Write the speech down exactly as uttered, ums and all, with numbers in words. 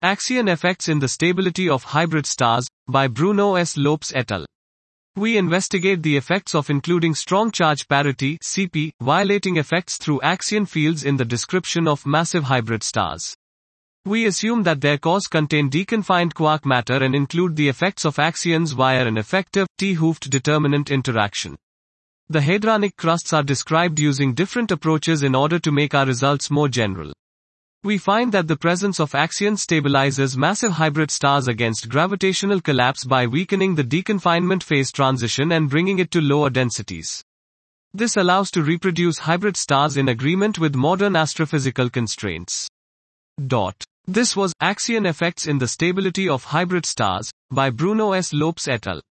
Axion Effects in the Stability of Hybrid Stars, by Bruno S. Lopes et al. We investigate the effects of including strong charge parity C P, violating effects through axion fields in the description of massive hybrid stars. We assume that their cores contain deconfined quark matter and include the effects of axions via an effective, T-Hooft determinant interaction. The hadronic crusts are described using different approaches in order to make our results more general. We find that the presence of axions stabilizes massive hybrid stars against gravitational collapse by weakening the deconfinement phase transition and bringing it to lower densities. This allows to reproduce hybrid stars in agreement with modern astrophysical constraints. Dot. This was Axion Effects in the Stability of Hybrid Stars, by Bruno S. Lopes et al.